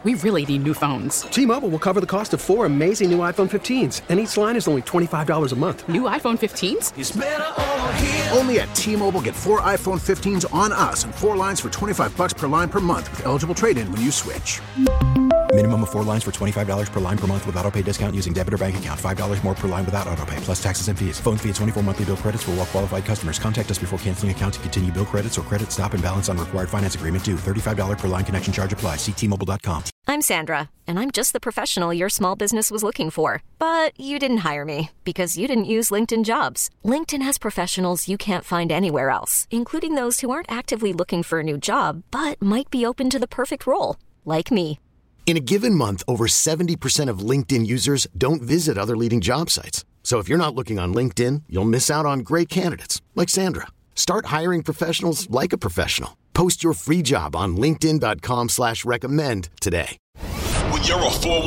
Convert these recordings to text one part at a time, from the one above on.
We really need new phones. T-Mobile will cover the cost of 4 amazing new iPhone 15s, and each line is only $25 a month. New iPhone 15s? It's better over here. Only at T-Mobile, get 4 iPhone 15s on us and 4 lines for $25 per line per month with eligible trade-in when you switch. Minimum of 4 lines for $25 per line per month with autopay discount using debit or bank account. $5 more per line without autopay, plus taxes and fees. Phone fee at 24 monthly bill credits for well-qualified customers. Contact us before canceling account to continue bill credits or credit stop and balance on required finance agreement due. $35 per line connection charge applies. See T-Mobile.com. I'm Sandra, and I'm just the professional your small business was looking for. But you didn't hire me because you didn't use LinkedIn Jobs. LinkedIn has professionals you can't find anywhere else, including those who aren't actively looking for a new job, but might be open to the perfect role, like me. In a given month, over 70% of LinkedIn users don't visit other leading job sites. So if you're not looking on LinkedIn, you'll miss out on great candidates like Sandra. Start hiring professionals like a professional. Post your free job on linkedin.com/recommend today. When you're a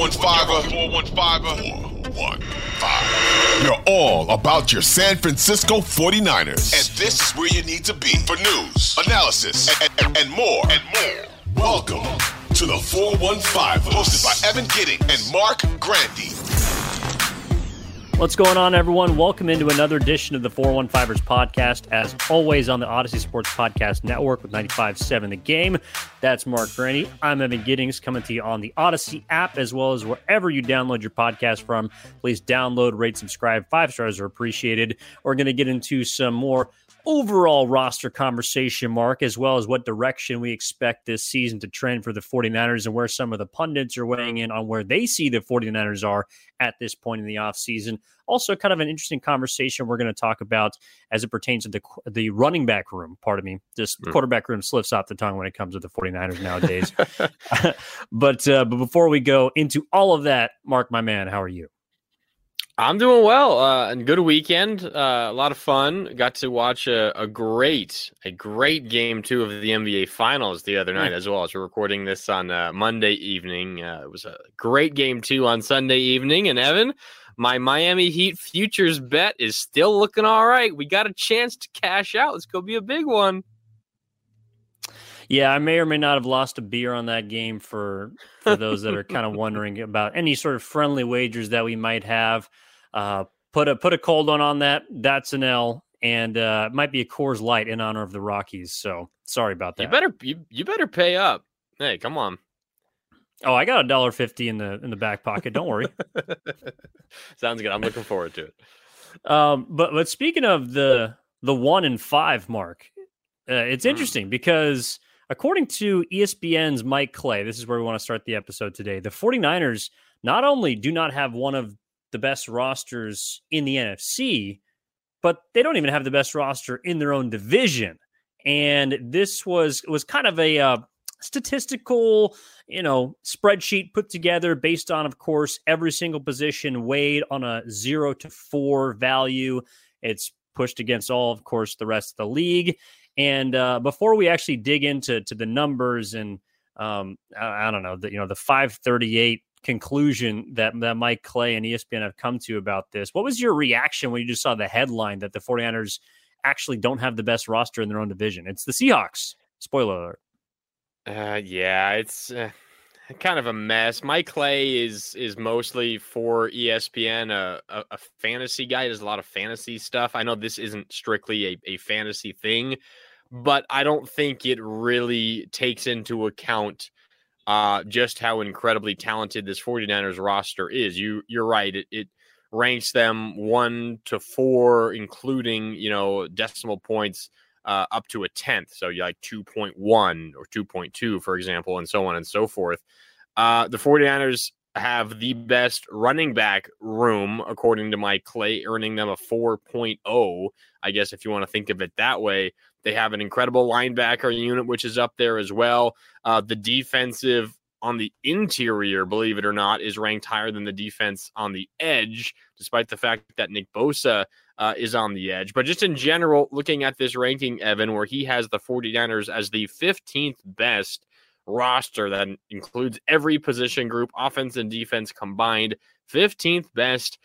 415er, you're all about your San Francisco 49ers. And this is where you need to be for news, analysis, and more. Welcome to the 415, hosted by Evan Gidding and Mark Grandy. What's going on, everyone? Welcome into another edition of the 415ers podcast, as always on the Odyssey Sports Podcast Network with 95.7 The Game. That's Mark Grandy. I'm Evan Giddings, coming to you on the Odyssey app, as well as wherever you download your podcast from. Please download, rate, subscribe. 5 stars are appreciated. We're going to get into some more overall roster conversation, Mark, as well as what direction we expect this season to trend for the 49ers and where some of the pundits are weighing in on where they see the 49ers are at this point in the offseason. Also, kind of an interesting conversation we're going to talk about as it pertains to the running back room. Pardon me, this quarterback room slips off the tongue when it comes to the 49ers nowadays. But before we go into all of that, Mark, my man, how are you? I'm doing well, and good weekend. A lot of fun. Got to watch a great game 2 of the NBA Finals the other night as well. As we're recording this on Monday evening, it was a great game 2 on Sunday evening. And Evan, my Miami Heat futures bet is still looking all right. We got a chance to cash out. It's gonna be a big one. Yeah, I may or may not have lost a beer on that game for those that are kind of wondering about any sort of friendly wagers that we might have. Put a cold one on that. That's an L, and it might be a Coors Light in honor of the Rockies. So sorry about that. You better pay up. Hey, come on. Oh, I got $1.50 in the back pocket. Don't worry. Sounds good. I'm looking forward to it. But speaking of the 1 and 5 mark, it's interesting because according to ESPN's Mike Clay, this is where we want to start the episode today. The 49ers not only do not have one of the best rosters in the NFC, but they don't even have the best roster in their own division. And this was kind of a statistical, spreadsheet put together based on, of course, every single position weighed on a 0 to 4 value. It's pushed against all, of course, the rest of the league. And before we actually dig into the numbers and I don't know, the 538 conclusion that Mike Clay and ESPN have come to about this, what was your reaction when you just saw the headline that the 49ers actually don't have the best roster in their own division? It's the Seahawks. Spoiler alert. Yeah, it's kind of a mess. Mike Clay is mostly for ESPN, a fantasy guy. He does a lot of fantasy stuff. I know this isn't strictly a fantasy thing, but I don't think it really takes into account just how incredibly talented this 49ers roster is. You're right. It ranks them 1 to 4, including, decimal points up to a 10th. So you like 2.1 or 2.2, for example, and so on and so forth. The 49ers have the best running back room, according to Mike Clay, earning them a 4.0, I guess, if you want to think of it that way. They have an incredible linebacker unit, which is up there as well. The defensive on the interior, believe it or not, is ranked higher than the defense on the edge, despite the fact that Nick Bosa is on the edge. But just in general, looking at this ranking, Evan, where he has the 49ers as the 15th best roster that includes every position group, offense and defense combined, 15th best.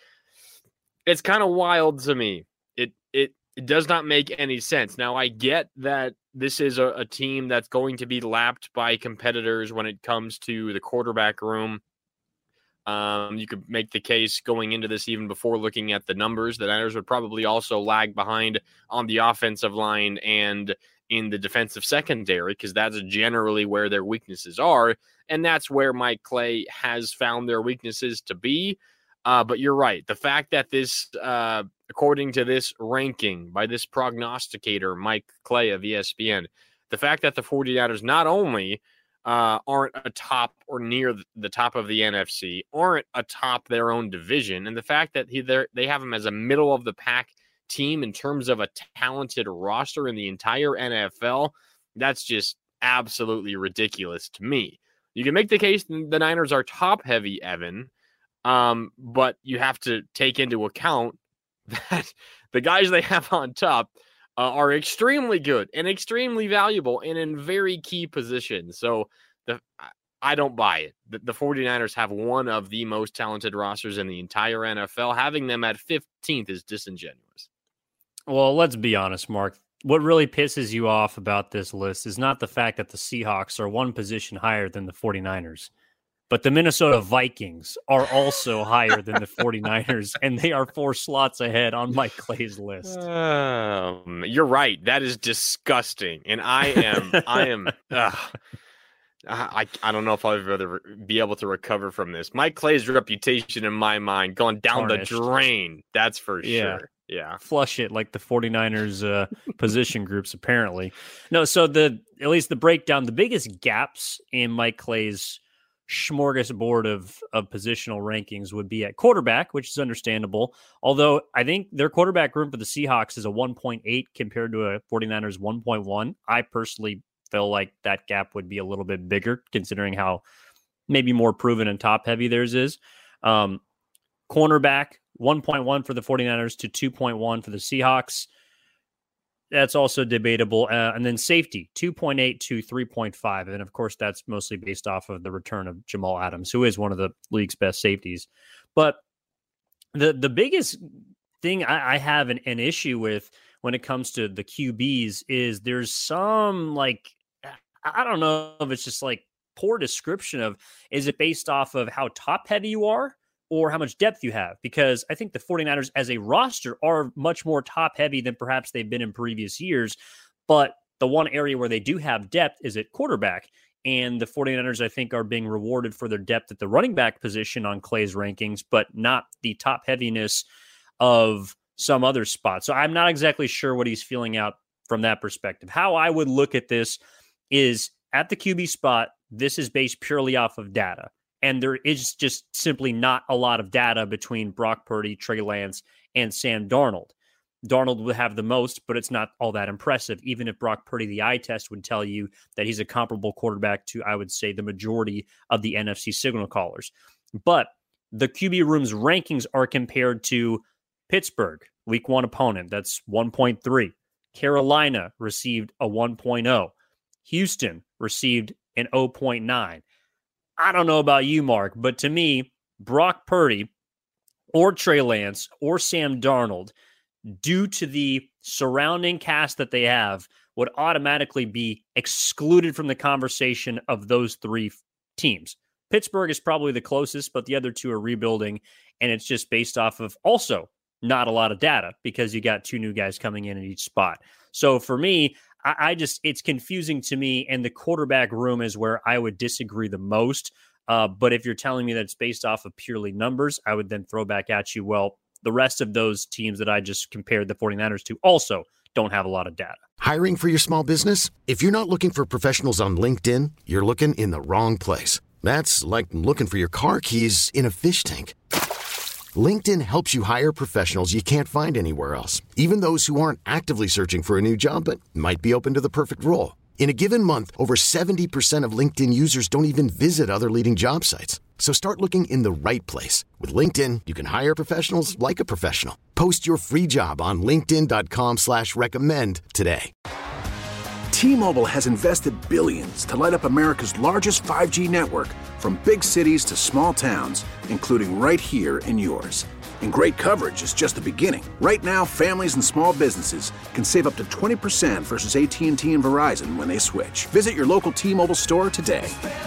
It's kind of wild to me. It does not make any sense. Now, I get that this is a team that's going to be lapped by competitors when it comes to the quarterback room. You could make the case going into this even before looking at the numbers. The Niners would probably also lag behind on the offensive line and in the defensive secondary, because that's generally where their weaknesses are. And that's where Mike Clay has found their weaknesses to be. But you're right. The fact that this, according to this ranking by this prognosticator, Mike Clay of ESPN, the fact that the 49ers not only aren't atop or near the top of the NFC, aren't atop their own division, and the fact that they have them as a middle of the pack team in terms of a talented roster in the entire NFL, that's just absolutely ridiculous to me. You can make the case the Niners are top heavy, Evan, but you have to take into account that the guys they have on top are extremely good and extremely valuable and in very key positions. So I don't buy it. The 49ers have one of the most talented rosters in the entire NFL. Having them at 15th is disingenuous. Well, let's be honest, Mark. What really pisses you off about this list is not the fact that the Seahawks are one position higher than the 49ers, but the Minnesota Vikings are also higher than the 49ers, and they are 4 slots ahead on Mike Clay's list. You're right. That is disgusting. And I don't know if I'll ever be able to recover from this. Mike Clay's reputation in my mind gone down the drain. That's for sure. Yeah. Flush it like the 49ers position groups, apparently. No, so at least the breakdown, the biggest gaps in Mike Clay's smorgasbord of positional rankings would be at quarterback, which is understandable. Although I think their quarterback room for the Seahawks is a 1.8 compared to a 49ers 1.1. I personally feel like that gap would be a little bit bigger considering how maybe more proven and top heavy theirs is. Cornerback 1.1 for the 49ers to 2.1 for the Seahawks. That's also debatable. And then safety, 2.8 to 3.5. And of course, that's mostly based off of the return of Jamal Adams, who is one of the league's best safeties. But the biggest thing I have an issue with when it comes to the QBs is there's some, I don't know if it's just poor description of, is it based off of how top heavy you are or how much depth you have? Because I think the 49ers as a roster are much more top heavy than perhaps they've been in previous years. But the one area where they do have depth is at quarterback. And the 49ers, I think, are being rewarded for their depth at the running back position on Clay's rankings, but not the top heaviness of some other spots. So I'm not exactly sure what he's feeling out from that perspective. How I would look at this is at the QB spot, this is based purely off of data. And there is just simply not a lot of data between Brock Purdy, Trey Lance, and Sam Darnold. Darnold would have the most, but it's not all that impressive. Even if Brock Purdy, the eye test would tell you that he's a comparable quarterback to, I would say, the majority of the NFC signal callers. But the QB room's rankings are compared to Pittsburgh, week 1 opponent. That's 1.3. Carolina received a 1.0. Houston received an 0.9. I don't know about you, Mark, but to me, Brock Purdy or Trey Lance or Sam Darnold, due to the surrounding cast that they have, would automatically be excluded from the conversation of those 3 teams. Pittsburgh is probably the closest, but the other 2 are rebuilding, and it's just based off of also not a lot of data because you got 2 new guys coming in at each spot. So for me, it's confusing to me, and the quarterback room is where I would disagree the most. But if you're telling me that it's based off of purely numbers, I would then throw back at you, well, the rest of those teams that I just compared the 49ers to also don't have a lot of data. Hiring for your small business? If you're not looking for professionals on LinkedIn, you're looking in the wrong place. That's like looking for your car keys in a fish tank. LinkedIn helps you hire professionals you can't find anywhere else, even those who aren't actively searching for a new job but might be open to the perfect role. In a given month, over 70% of LinkedIn users don't even visit other leading job sites. So start looking in the right place. With LinkedIn, you can hire professionals like a professional. Post your free job on linkedin.com/recommend today. T-Mobile has invested billions to light up America's largest 5G network, from big cities to small towns, including right here in yours. And great coverage is just the beginning. Right now, families and small businesses can save up to 20% versus AT&T and Verizon when they switch. Visit your local T-Mobile store today.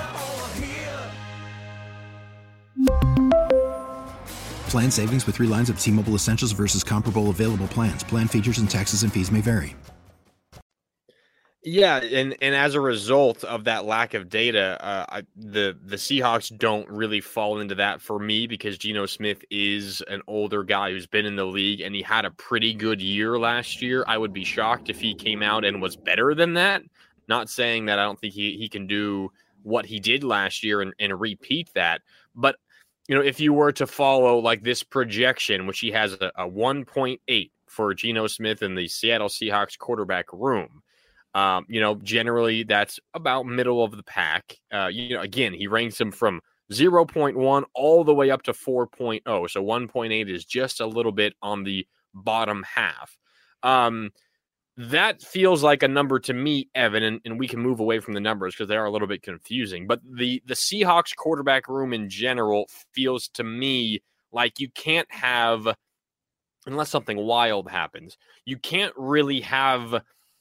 Plan savings with 3 lines of T-Mobile Essentials versus comparable available plans. Plan features and taxes and fees may vary. Yeah, and as a result of that lack of data, the Seahawks don't really fall into that for me because Geno Smith is an older guy who's been in the league and he had a pretty good year last year. I would be shocked if he came out and was better than that. Not saying that I don't think he can do what he did last year and repeat that. But, if you were to follow like this projection, which he has a 1.8 for Geno Smith in the Seattle Seahawks quarterback room, generally that's about middle of the pack. Again, he ranks him from 0.1 all the way up to 4.0. So 1.8 is just a little bit on the bottom half. That feels like a number to me, Evan, and we can move away from the numbers because they are a little bit confusing. But the Seahawks quarterback room in general feels to me like you can't have, unless something wild happens, you can't really have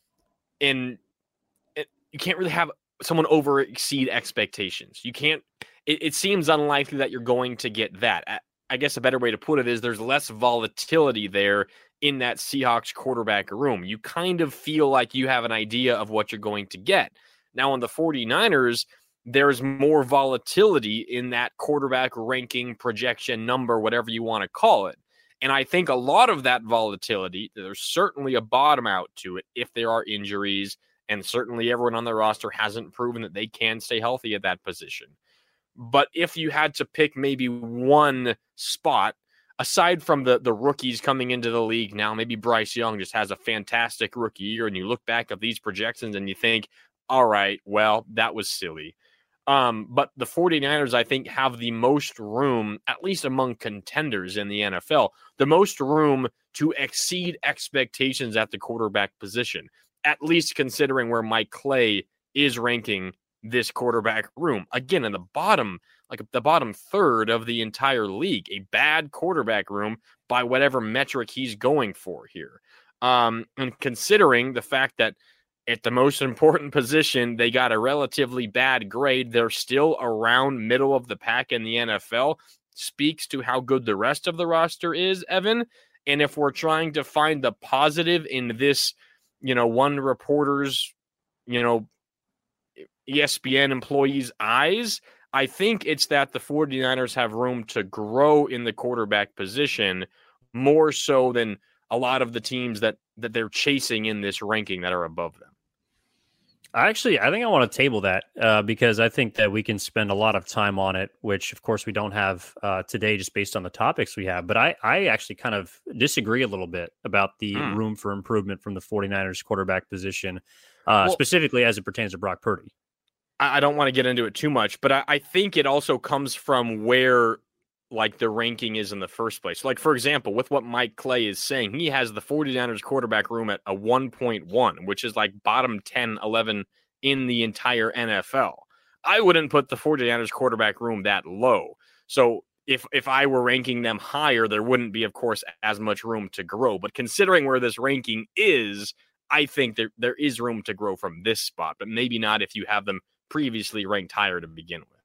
someone over exceed expectations. You can't, it seems unlikely that you're going to get that. I guess a better way to put it is there's less volatility there in that Seahawks quarterback room. You kind of feel like you have an idea of what you're going to get. Now on the 49ers, there's more volatility in that quarterback ranking projection number, whatever you want to call it. And I think a lot of that volatility, there's certainly a bottom out to it if there are injuries, and certainly everyone on the roster hasn't proven that they can stay healthy at that position. But if you had to pick maybe one spot, aside from the rookies coming into the league now, maybe Bryce Young just has a fantastic rookie year, and you look back at these projections and you think, all right, well, that was silly. But the 49ers, I think, have the most room, at least among contenders in the NFL, the most room to exceed expectations at the quarterback position, at least considering where Mike Clay is ranking this quarterback room. Again, in the bottom third of the entire league, a bad quarterback room by whatever metric he's going for here. And considering the fact that at the most important position, they got a relatively bad grade, they're still around middle of the pack in the NFL, speaks to how good the rest of the roster is, Evan. And if we're trying to find the positive in this, one reporter's, ESPN employees' eyes, I think it's that the 49ers have room to grow in the quarterback position more so than a lot of the teams that they're chasing in this ranking that are above them. I think I want to table that because I think that we can spend a lot of time on it, which of course we don't have today just based on the topics we have. But I actually kind of disagree a little bit about the room for improvement from the 49ers quarterback position, specifically as it pertains to Brock Purdy. I don't want to get into it too much, but I think it also comes from where the ranking is in the first place. Like, for example, with what Mike Clay is saying, he has the 49ers quarterback room at a 1.1, which is bottom 10, 11 in the entire NFL. I wouldn't put the 49ers quarterback room that low. So if I were ranking them higher, there wouldn't be, of course, as much room to grow. But considering where this ranking is, I think there is room to grow from this spot, but maybe not if you have them previously ranked higher to begin with.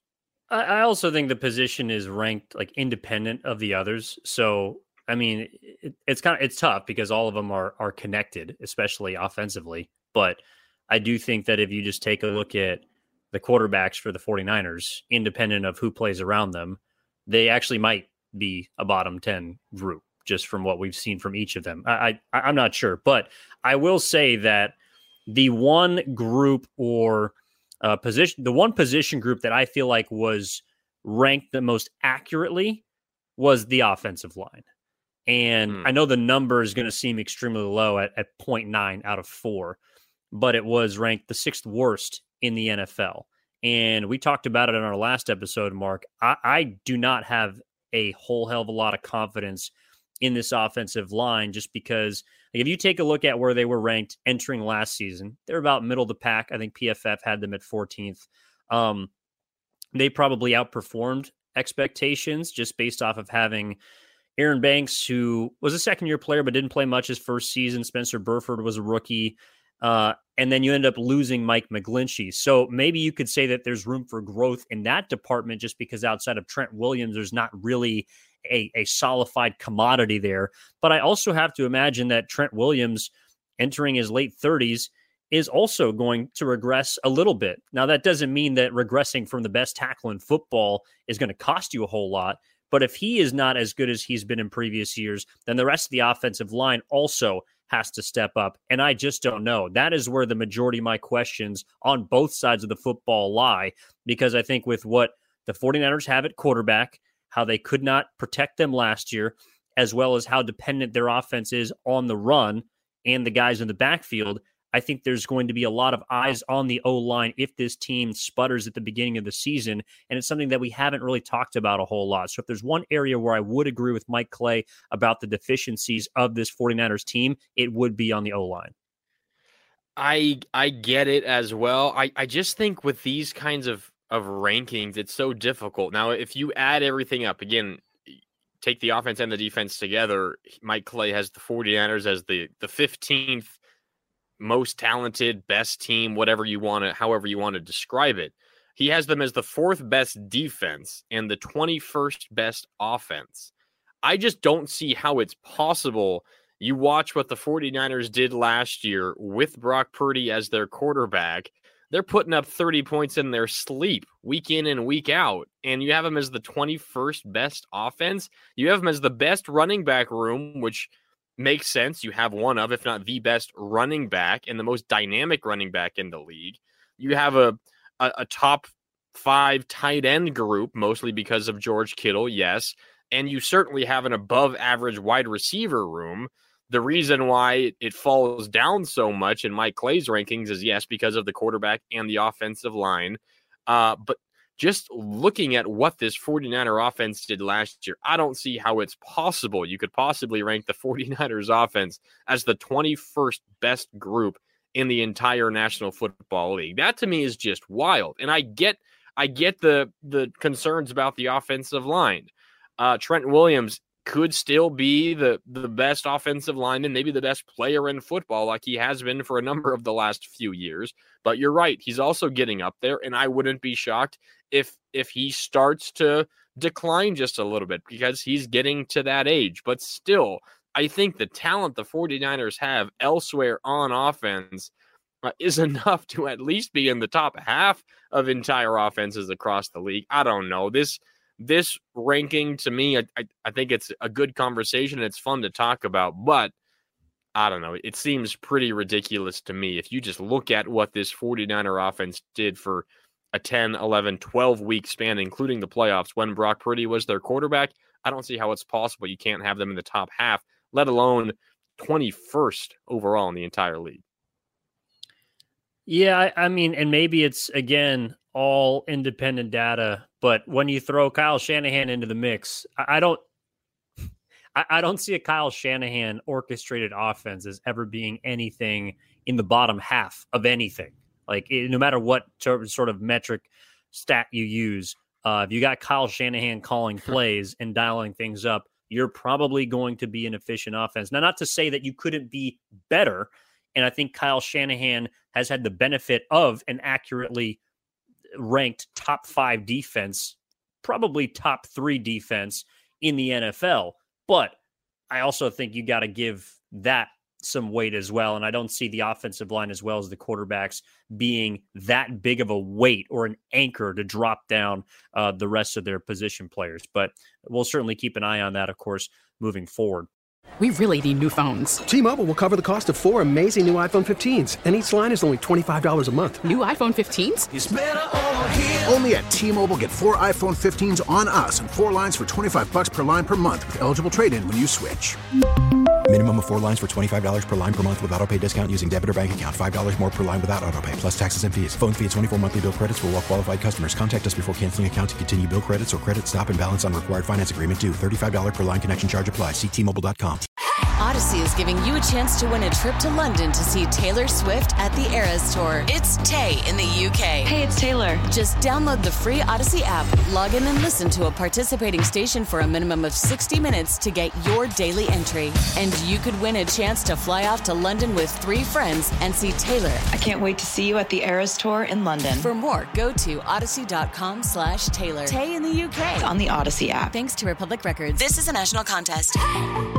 I also think the position is ranked independent of the others. So, I mean, it's tough because all of them are connected, especially offensively. But I do think that if you just take a look at the quarterbacks for the 49ers, independent of who plays around them, they actually might be a bottom 10 group just from what we've seen from each of them. I'm not sure, but I will say that the one group or the one position group that I feel like was ranked the most accurately was the offensive line. And I know the number is going to seem extremely low at 0.9 out of 4, but it was ranked the 6th worst in the NFL. And we talked about it in our last episode, Mark. I do not have a whole hell of a lot of confidence in this offensive line just because if you take a look at where they were ranked entering last season, they're about middle of the pack. I think PFF had them at 14th. They probably outperformed expectations just based off of having Aaron Banks, who was a second-year player but didn't play much his first season. Spencer Burford was a rookie. And then you end up losing Mike McGlinchey. So maybe you could say that there's room for growth in that department just because outside of Trent Williams, there's not really a solidified commodity there. But I also have to imagine that Trent Williams, entering his late 30s, is also going to regress a little bit. Now, that doesn't mean that regressing from the best tackle in football is going to cost you a whole lot. But if he is not as good as he's been in previous years, then the rest of the offensive line also has to step up. And I just don't know. That is where the majority of my questions on both sides of the football lie, because I think with what the 49ers have at quarterback, how they could not protect them last year, as well as how dependent their offense is on the run and the guys in the backfield, I think there's going to be a lot of eyes on the O-line if this team sputters at the beginning of the season, and it's something that we haven't really talked about a whole lot. So if there's one area where I would agree with Mike Clay about the deficiencies of this 49ers team, it would be on the O-line. I get it as well. I just think with these kinds of rankings, it's so difficult. Now, if you add everything up, again, take the offense and the defense together, Mike Clay has the 49ers as the 15th most talented, best team, however you want to describe it. He has them as the 4th best defense and the 21st best offense. I just don't see how it's possible. You watch what the 49ers did last year with Brock Purdy as their quarterback. They're putting up 30 points in their sleep week in and week out. And you have them as the 21st best offense. You have them as the best running back room, which makes sense. You have one of, if not the best running back and the most dynamic running back in the league. You have a top 5 tight end group, mostly because of George Kittle, yes. And you certainly have an above average wide receiver room. The reason why it falls down so much in Mike Clay's rankings is, yes, because of the quarterback and the offensive line. But just looking at what this 49er offense did last year, I don't see how it's possible you could possibly rank the 49ers offense as the 21st best group in the entire National Football League. That to me is just wild. And I get the concerns about the offensive line. Trent Williams could still be the best offensive lineman, maybe the best player in football, like he has been for a number of the last few years. But you're right, he's also getting up there, and I wouldn't be shocked if he starts to decline just a little bit because he's getting to that age. But still, I think the talent the 49ers have elsewhere on offense is enough to at least be in the top half of entire offenses across the league. I don't know. This ranking, to me, I think it's a good conversation. It's fun to talk about, but I don't know. It seems pretty ridiculous to me. If you just look at what this 49er offense did for a 10, 11, 12-week span, including the playoffs, when Brock Purdy was their quarterback, I don't see how it's possible you can't have them in the top half, let alone 21st overall in the entire league. Yeah, I mean, and maybe it's, again, all independent data, but when you throw Kyle Shanahan into the mix, I don't see a Kyle Shanahan orchestrated offense as ever being anything in the bottom half of anything. Like, no matter what sort of metric stat you use, if you got Kyle Shanahan calling plays and dialing things up, you're probably going to be an efficient offense. Now, not to say that you couldn't be better, and I think Kyle Shanahan has had the benefit of an accurately ranked top 5 defense, probably top 3 defense in the NFL. But I also think you got to give that some weight as well. And I don't see the offensive line as well as the quarterbacks being that big of a weight or an anchor to drop down the rest of their position players. But we'll certainly keep an eye on that, of course, moving forward. We really need new phones. T-Mobile will cover the cost of 4 amazing new iPhone 15s, and each line is only $25 a month. New iPhone 15s? It's better over here. Only at T-Mobile, get 4 iPhone 15s on us and 4 lines for $25 per line per month with eligible trade-in when you switch. Minimum of 4 lines for $25 per line per month with autopay discount using debit or bank account. $5 more per line without autopay, plus taxes and fees. Phone fee at 24 monthly bill credits for well-qualified customers. Contact us before canceling account to continue bill credits or credit stop and balance on required finance agreement due. $35 per line connection charge applies. See T-Mobile.com. Odyssey is giving you a chance to win a trip to London to see Taylor Swift at the Eras Tour. It's Tay in the UK. Hey, it's Taylor. Just download the free Odyssey app, log in and listen to a participating station for a minimum of 60 minutes to get your daily entry. And you could win a chance to fly off to London with 3 friends and see Taylor. I can't wait to see you at the Eras Tour in London. For more, go to odyssey.com/Taylor. Tay in the UK. It's on the Odyssey app. Thanks to Republic Records. This is a national contest.